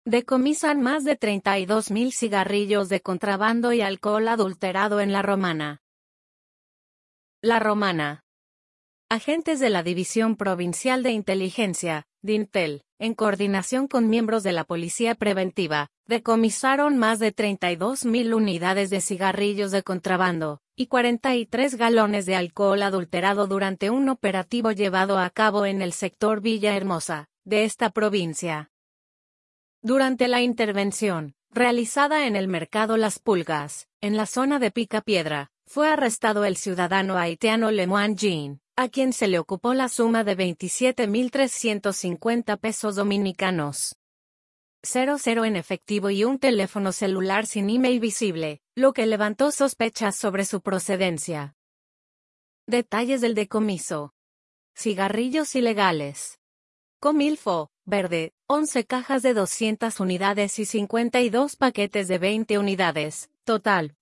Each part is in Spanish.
Decomisan más de 32.000 cigarrillos de contrabando y alcohol adulterado en La Romana. La Romana. Agentes de la División Provincial de Inteligencia, DINTEL, en coordinación con miembros de la Policía Preventiva, decomisaron más de 32.000 unidades de cigarrillos de contrabando, y 43 galones de alcohol adulterado durante un operativo llevado a cabo en el sector Villahermosa, de esta provincia. Durante la intervención, realizada en el mercado Las Pulgas, en la zona de Picapiedra, fue arrestado el ciudadano haitiano Lemoine Jean, a quien se le ocupó la suma de 27.350 pesos dominicanos. 00 en efectivo y un teléfono celular sin email visible, lo que levantó sospechas sobre su procedencia. Detalles del decomiso. Cigarrillos ilegales. Comilfo, verde, 11 cajas de 200 unidades y 52 paquetes de 20 unidades, total,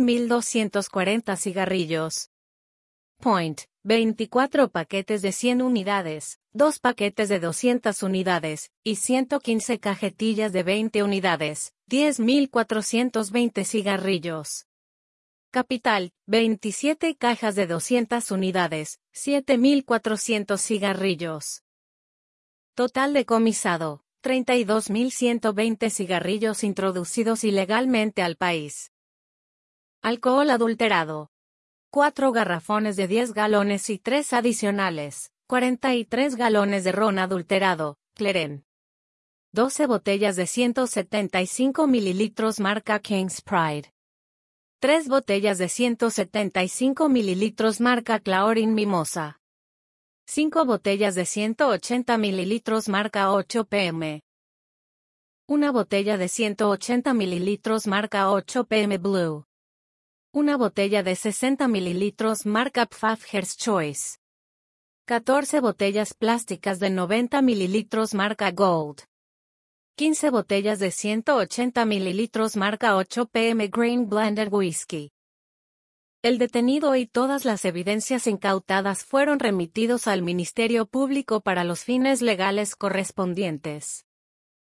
3.240 cigarrillos. Point, 24 paquetes de 100 unidades, 2 paquetes de 200 unidades, y 115 cajetillas de 20 unidades, 10.420 cigarrillos. Capital, 27 cajas de 200 unidades, 7.400 cigarrillos. Total decomisado, 32.120 cigarrillos introducidos ilegalmente al país. Alcohol adulterado. 4 garrafones de 10 galones y 3 adicionales, 43 galones de ron adulterado, Cleren. 12 botellas de 175 mililitros marca King's Pride. 3 botellas de 175 mililitros marca Claorin Mimosa. 5 botellas de 180 mililitros marca 8PM. Una botella de 180 mililitros marca 8PM Blue. Una botella de 60 mililitros marca Pfaffer's Choice. 14 botellas plásticas de 90 mililitros marca Gold. 15 botellas de 180 mililitros marca 8PM Grain Blended Whiskey. El detenido y todas las evidencias incautadas fueron remitidos al Ministerio Público para los fines legales correspondientes.